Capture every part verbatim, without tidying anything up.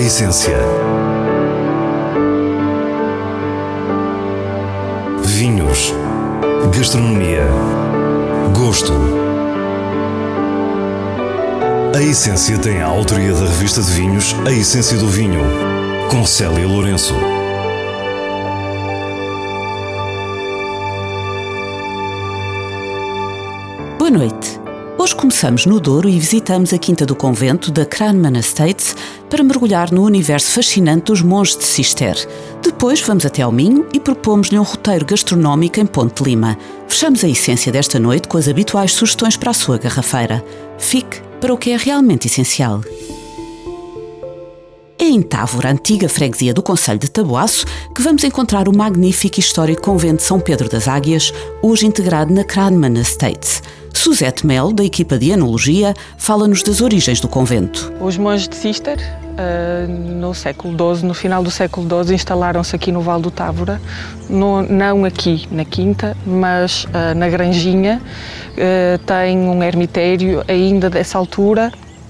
essência. Vinhos. Gastronomia. Gosto. A Essência tem a autoria da revista de vinhos A Essência do Vinho, com Célia Lourenço. Boa noite. Hoje começamos no Douro e visitamos a Quinta do Convento da Cranman Estates para mergulhar no universo fascinante dos monges de Cister. Depois vamos até ao Minho e propomos-lhe um roteiro gastronómico em Ponte de Lima. Fechamos a essência desta noite com as habituais sugestões para a sua garrafeira. Fique para o que é realmente essencial. É em Távora, antiga freguesia do concelho de Taboaço, que vamos encontrar o magnífico e histórico convento de São Pedro das Águias, hoje integrado na Cranman Estates. Suzete Melo, da equipa de Enologia, fala-nos das origens do convento. Os monges de Cister, no século doze, no final do século doze, instalaram-se aqui no Vale do Távora, no, não aqui na Quinta, mas uh, na Granjinha. Uh, tem um ermitério ainda dessa altura,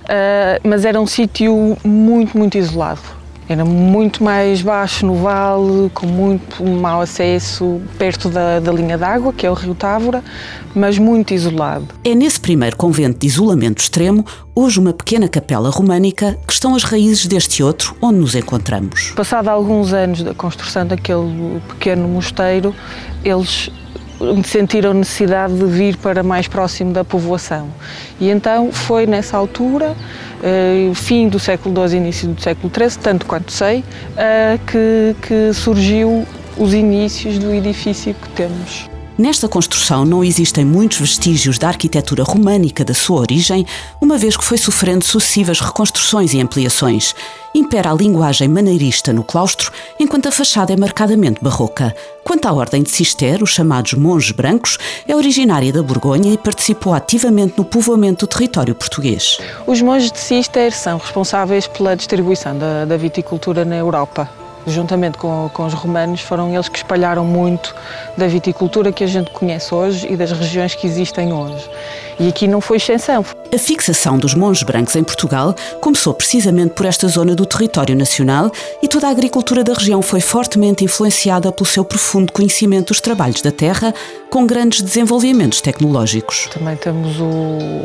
uh, mas era um sítio muito, muito isolado. Era muito mais baixo no vale, com muito mau acesso, perto da, da linha d'água, que é o rio Távora, mas muito isolado. É nesse primeiro convento de isolamento extremo, hoje uma pequena capela românica, que estão as raízes deste outro, onde nos encontramos. Passado alguns anos da construção daquele pequeno mosteiro, eles sentiram necessidade de vir para mais próximo da povoação. E então foi nessa altura, uh, fim do século doze, início do século treze, tanto quanto sei, uh, que, que surgiu os inícios do edifício que temos. Nesta construção não existem muitos vestígios da arquitetura românica da sua origem, uma vez que foi sofrendo sucessivas reconstruções e ampliações. Impera a linguagem maneirista no claustro, enquanto a fachada é marcadamente barroca. Quanto à ordem de Cister, os chamados monges brancos, é originária da Borgonha e participou ativamente no povoamento do território português. Os monges de Cister são responsáveis pela distribuição da, da viticultura na Europa. Juntamente com, com os romanos, foram eles que espalharam muito da viticultura que a gente conhece hoje e das regiões que existem hoje. E aqui não foi exceção. A fixação dos monges brancos em Portugal começou precisamente por esta zona do território nacional e toda a agricultura da região foi fortemente influenciada pelo seu profundo conhecimento dos trabalhos da terra, com grandes desenvolvimentos tecnológicos. Também temos o,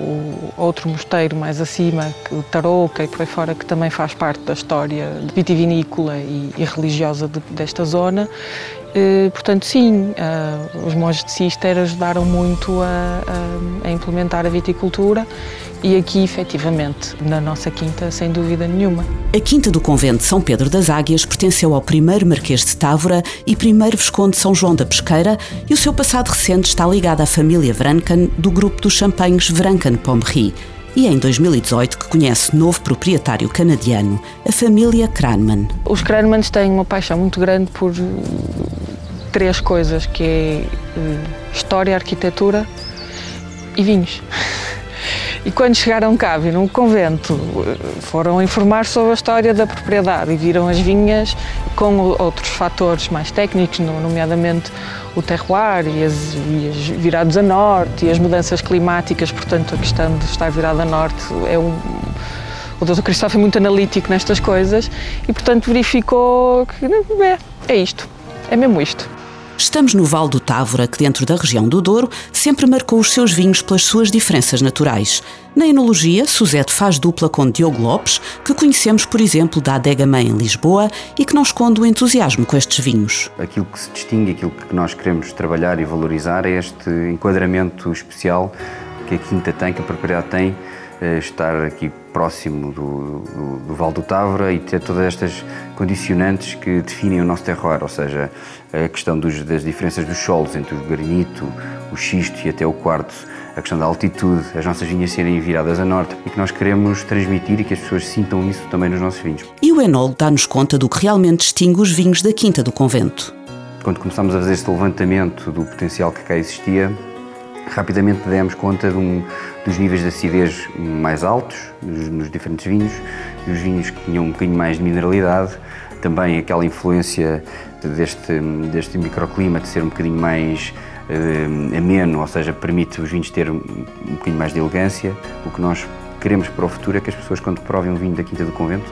o outro mosteiro mais acima, o Tarouca e por aí fora, que também faz parte da história vitivinícola e, e religiosa de, desta zona. E, portanto, sim, uh, os monges de Cister ajudaram muito a, a, a implementar a viticultura e aqui, efetivamente, na nossa quinta, sem dúvida nenhuma. A Quinta do Convento de São Pedro das Águias pertenceu ao primeiro Marquês de Távora e primeiro Visconde de São João da Pesqueira e o seu passado recente está ligado à família Vranken do grupo dos champanhes Vranken-Pommery. E é em dois mil e dezoito que conhece novo proprietário canadiano, a família Cranman. Os Cranmans têm uma paixão muito grande por três coisas, que é história, arquitetura e vinhos. E quando chegaram cá, viram o convento, foram informar sobre a história da propriedade e viram as vinhas com outros fatores mais técnicos, nomeadamente o terroir e as, e as virados a norte e as mudanças climáticas. Portanto, a questão de estar virado a norte é um... O doutor Cristóvão é muito analítico nestas coisas e, portanto, verificou que é, é isto, é mesmo isto. Estamos no Vale do Távora, que dentro da região do Douro sempre marcou os seus vinhos pelas suas diferenças naturais. Na enologia, Suzete faz dupla com Diogo Lopes, que conhecemos, por exemplo, da Adega Mãe em Lisboa e que não esconde o entusiasmo com estes vinhos. Aquilo que se distingue, aquilo que nós queremos trabalhar e valorizar é este enquadramento especial que a Quinta tem, que a propriedade tem, estar aqui próximo do, do, do Vale do Távora e ter todas estas condicionantes que definem o nosso terroir, ou seja, a questão dos, das diferenças dos solos entre o granito, o xisto e até o quartzo, a questão da altitude, as nossas vinhas serem viradas a norte e que nós queremos transmitir e que as pessoas sintam isso também nos nossos vinhos. E o enólogo dá-nos conta do que realmente distingue os vinhos da Quinta do Convento. Quando começámos a fazer este levantamento do potencial que cá existia, rapidamente demos conta de um, dos níveis de acidez mais altos nos, nos diferentes vinhos, e os vinhos que tinham um bocadinho mais de mineralidade, também aquela influência deste, deste microclima de ser um bocadinho mais eh, ameno, ou seja, permite os vinhos ter um, um bocadinho mais de elegância. O que nós queremos para o futuro é que as pessoas, quando provem um vinho da Quinta do Convento,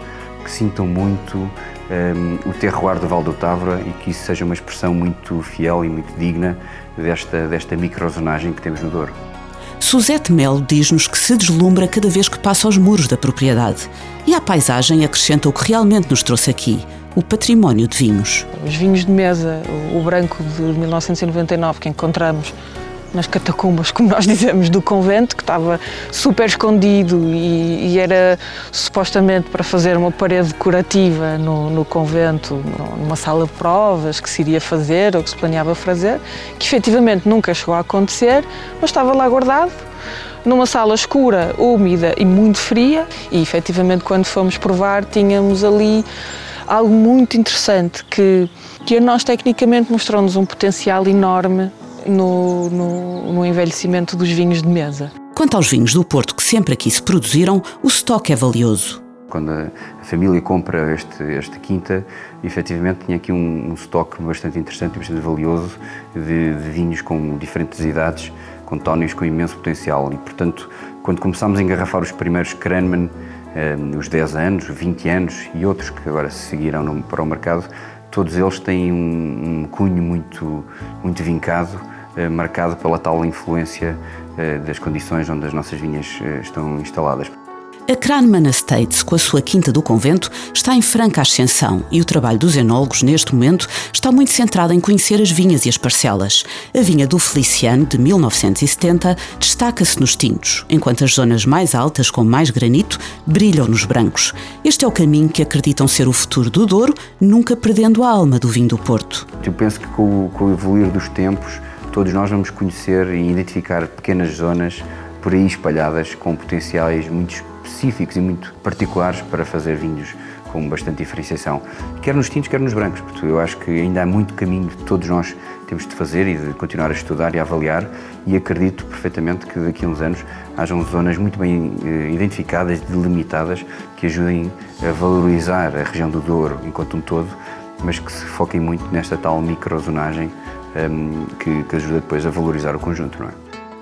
que sintam muito um, o terroir do Val do Tavra e que isso seja uma expressão muito fiel e muito digna desta, desta microzonagem que temos no Douro. Suzete Melo diz-nos que se deslumbra cada vez que passa aos muros da propriedade. E à paisagem acrescenta o que realmente nos trouxe aqui, o património de vinhos. Os vinhos de mesa, o branco de mil novecentos e noventa e nove que encontramos nas catacumbas, como nós dizemos, do convento, que estava super escondido e, e era supostamente para fazer uma parede decorativa no, no convento, numa sala de provas que se iria fazer ou que se planeava fazer, que efetivamente nunca chegou a acontecer, mas estava lá guardado, numa sala escura, úmida e muito fria, e efetivamente quando fomos provar tínhamos ali algo muito interessante que, que a nós tecnicamente mostrou-nos um potencial enorme No, no, no envelhecimento dos vinhos de mesa. Quanto aos vinhos do Porto que sempre aqui se produziram, o estoque é valioso. Quando a família compra este, esta quinta, efetivamente tinha aqui um, um estoque bastante interessante e bastante valioso de, de vinhos com diferentes idades, com tónicos com imenso potencial. E, portanto, quando começámos a engarrafar os primeiros Cranman, eh, os dez anos, vinte anos e outros que agora se seguirão no, para o mercado, todos eles têm um, um cunho muito, muito vincado, eh, marcado pela tal influência eh, das condições onde as nossas vinhas eh, estão instaladas. A Cranman Estates, com a sua quinta do convento, está em franca ascensão e o trabalho dos enólogos, neste momento, está muito centrado em conhecer as vinhas e as parcelas. A vinha do Feliciano, de mil novecentos e setenta, destaca-se nos tintos, enquanto as zonas mais altas, com mais granito, brilham nos brancos. Este é o caminho que acreditam ser o futuro do Douro, nunca perdendo a alma do vinho do Porto. Eu penso que com o, com o evoluir dos tempos, todos nós vamos conhecer e identificar pequenas zonas por aí espalhadas, com potenciais muito específicos e muito particulares para fazer vinhos com bastante diferenciação, quer nos tintos, quer nos brancos, porque eu acho que ainda há muito caminho que todos nós temos de fazer e de continuar a estudar e a avaliar, e acredito perfeitamente que daqui a uns anos hajam zonas muito bem identificadas, delimitadas, que ajudem a valorizar a região do Douro enquanto um todo, mas que se foquem muito nesta tal microzonagem um, que, que ajuda depois a valorizar o conjunto, não é?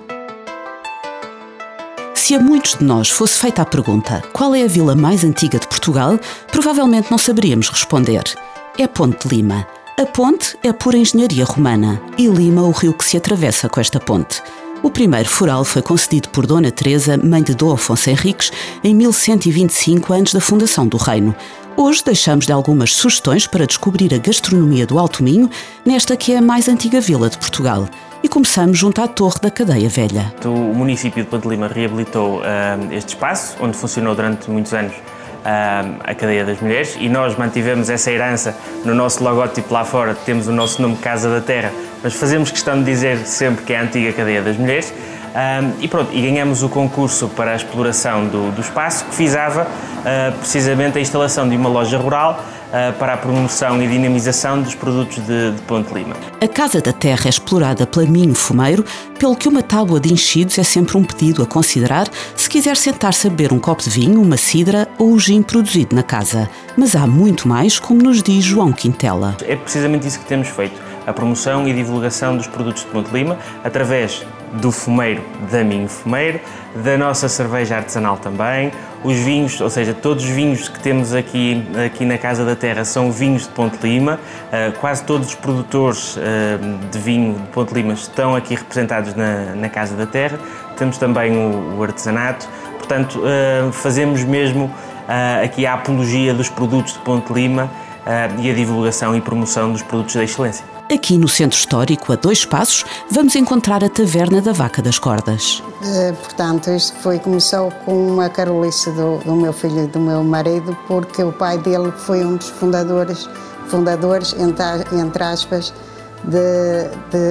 Se a muitos de nós fosse feita a pergunta qual é a vila mais antiga de Portugal, provavelmente não saberíamos responder. É Ponte de Lima. A ponte é pura engenharia romana e Lima o rio que se atravessa com esta ponte. O primeiro foral foi concedido por Dona Teresa, mãe de Dom Afonso Henriques, em mil cento e vinte e cinco, antes da fundação do reino. Hoje deixamos-lhe algumas sugestões para descobrir a gastronomia do Alto Minho, nesta que é a mais antiga vila de Portugal. E começamos junto à Torre da Cadeia Velha. O município de Ponte de Lima reabilitou uh, este espaço, onde funcionou durante muitos anos uh, a Cadeia das Mulheres, e nós mantivemos essa herança no nosso logótipo lá fora. Temos o nosso nome Casa da Terra, mas fazemos questão de dizer sempre que é a antiga Cadeia das Mulheres. Um, e pronto, e ganhamos o concurso para a exploração do, do espaço, que visava uh, precisamente a instalação de uma loja rural uh, para a promoção e dinamização dos produtos de, de Ponte de Lima. A Casa da Terra é explorada pela Minho Fumeiro, pelo que uma tábua de enchidos é sempre um pedido a considerar se quiser sentar-se a beber um copo de vinho, uma cidra ou o gin produzido na casa. Mas há muito mais, como nos diz João Quintela. É precisamente isso que temos feito, a promoção e divulgação dos produtos de Ponte de Lima, através do fumeiro da Minho Fumeiro, da nossa cerveja artesanal também, os vinhos, ou seja, todos os vinhos que temos aqui, aqui na Casa da Terra são vinhos de Ponte de Lima, uh, quase todos os produtores uh, de vinho de Ponte de Lima estão aqui representados na, na Casa da Terra, temos também o, o artesanato, portanto uh, fazemos mesmo uh, aqui a apologia dos produtos de Ponte de Lima uh, e a divulgação e promoção dos produtos da excelência. Aqui no Centro Histórico, a dois passos, vamos encontrar a Taverna da Vaca das Cordas. Uh, portanto, isto foi, começou com uma carolice do, do meu filho e do meu marido, porque o pai dele foi um dos fundadores, fundadores entre, entre aspas, de,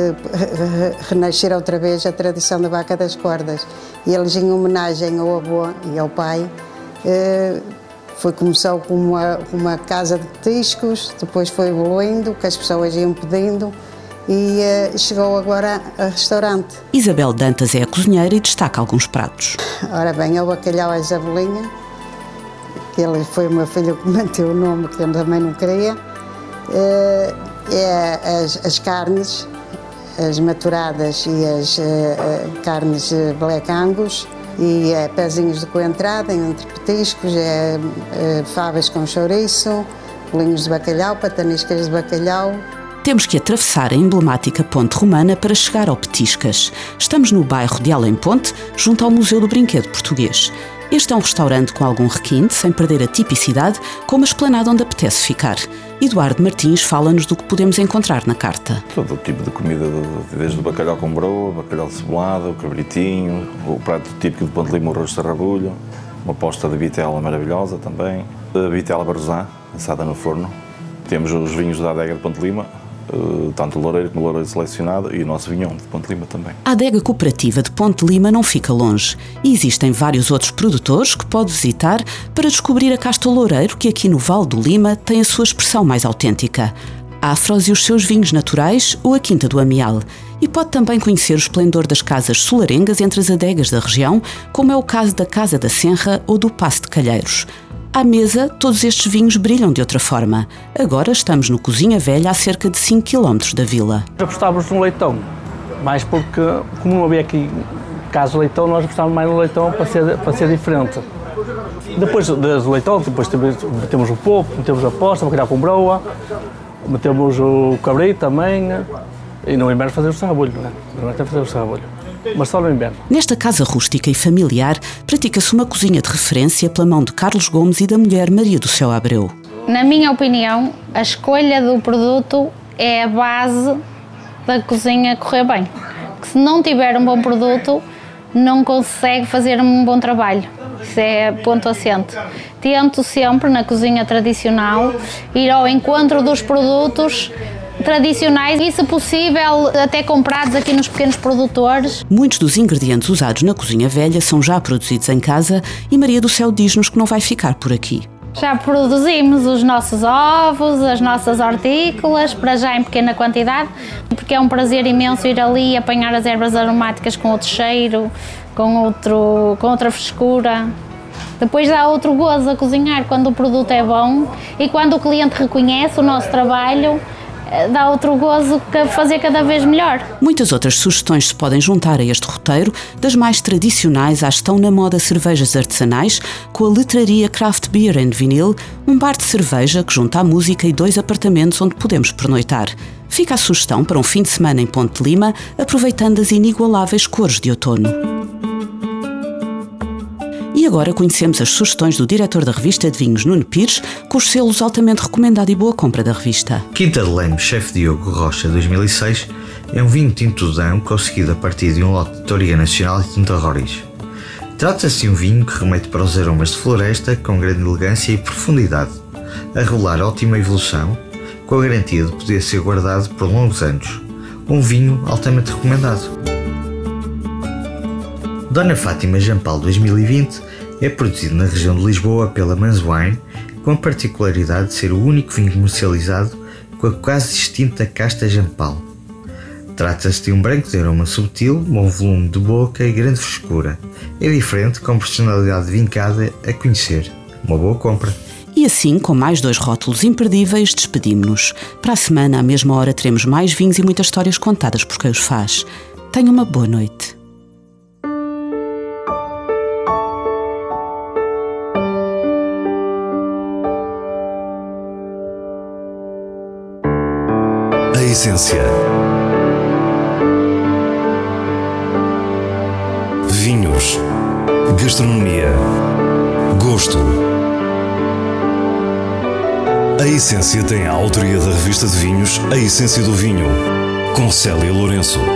de renascer outra vez a tradição da Vaca das Cordas. E eles, em homenagem ao avô e ao pai, uh, Foi, começou com uma, uma casa de petiscos, depois foi evoluindo, que as pessoas iam pedindo e uh, chegou agora a restaurante. Isabel Dantas é a cozinheira e destaca alguns pratos. Ora bem, é o bacalhau à jabelinha, que ele foi o meu filho que manteve o nome, que eu também não queria. Uh, é as, as carnes, as maturadas e as uh, carnes Black Angus, E é pezinhos de coentrada, entre petiscos, é, é favas com chouriço, bolinhos de bacalhau, pataniscas de bacalhau. Temos que atravessar a emblemática Ponte Romana para chegar ao Petiscas. Estamos no bairro de Além Ponte, junto ao Museu do Brinquedo Português. Este é um restaurante com algum requinte, sem perder a tipicidade, com uma esplanada onde apetece ficar. Eduardo Martins fala-nos do que podemos encontrar na carta. Todo o tipo de comida, desde o bacalhau com broa, bacalhau cebolado, o cabritinho, o prato típico de Ponte Lima, o arroz de sarrabulho, uma posta de vitela maravilhosa também, a vitela barrosã, assada no forno. Temos os vinhos da adega de Ponte Lima, tanto o loureiro como o loureiro selecionado, e o nosso vinhão de Ponte Lima também. A adega cooperativa de Ponte Lima não fica longe e existem vários outros produtores que pode visitar para descobrir a casta loureiro, que aqui no Vale do Lima tem a sua expressão mais autêntica. Afros e os seus vinhos naturais ou a Quinta do Amial. E pode também conhecer o esplendor das casas solarengas entre as adegas da região, como é o caso da Casa da Senra ou do Paço de Calheiros. À mesa, todos estes vinhos brilham de outra forma. Agora estamos no Cozinha Velha, a cerca de cinco quilómetros da vila. Apostávamos no leitão, mais porque, como não havia aqui caso leitão, nós apostávamos mais no leitão para ser, para ser diferente. Depois do leitão, depois metemos o polpo, metemos a posta, bacalhau com broa, metemos o cabrito também, e no inverno fazer o sarrabulho, não é? No inverno fazer o sarrabulho. Mas só no inverno. Nesta casa rústica e familiar, pratica-se uma cozinha de referência pela mão de Carlos Gomes e da mulher Maria do Céu Abreu. Na minha opinião, a escolha do produto é a base da cozinha correr bem. Porque se não tiver um bom produto, não consegue fazer um bom trabalho. Isso é ponto assente. Tento sempre, na cozinha tradicional, ir ao encontro dos produtos tradicionais e, se possível, até comprados aqui nos pequenos produtores. Muitos dos ingredientes usados na Cozinha Velha são já produzidos em casa e Maria do Céu diz-nos que não vai ficar por aqui. Já produzimos os nossos ovos, as nossas hortícolas, para já em pequena quantidade, porque é um prazer imenso ir ali e apanhar as ervas aromáticas com outro cheiro, com, outro, com outra frescura. Depois dá outro gozo a cozinhar quando o produto é bom e quando o cliente reconhece o nosso trabalho, dá outro gozo a fazer cada vez melhor. Muitas outras sugestões se podem juntar a este roteiro, das mais tradicionais às estão na moda cervejas artesanais, com a letraria Craft Beer and Vinyl, um bar de cerveja que junta a música e dois apartamentos onde podemos pernoitar. Fica a sugestão para um fim de semana em Ponte Lima, aproveitando as inigualáveis cores de outono. E agora conhecemos as sugestões do diretor da revista de vinhos, Nuno Pires, com os selos altamente recomendado e boa compra da revista. Quinta de Leme Chefe Diogo Rocha dois mil e seis é um vinho tinto de Dão conseguido a partir de um lote de Touriga Nacional e Tinta Roriz. Trata-se de um vinho que remete para os aromas de floresta com grande elegância e profundidade, a revelar ótima evolução, com a garantia de poder ser guardado por longos anos. Um vinho altamente recomendado. Dona Fátima Jampal dois mil e vinte é produzido na região de Lisboa pela Mans Wine, com a particularidade de ser o único vinho comercializado com a quase extinta casta Jampal. Trata-se de um branco de aroma subtil, bom volume de boca e grande frescura. É diferente, com personalidade vincada a conhecer. Uma boa compra. E assim, com mais dois rótulos imperdíveis, despedimos-nos. Para a semana, à mesma hora, teremos mais vinhos e muitas histórias contadas por quem os faz. Tenha uma boa noite. A essência. Vinhos. Gastronomia. Gosto. A Essência tem a autoria da revista de vinhos A Essência do Vinho, com Célia Lourenço.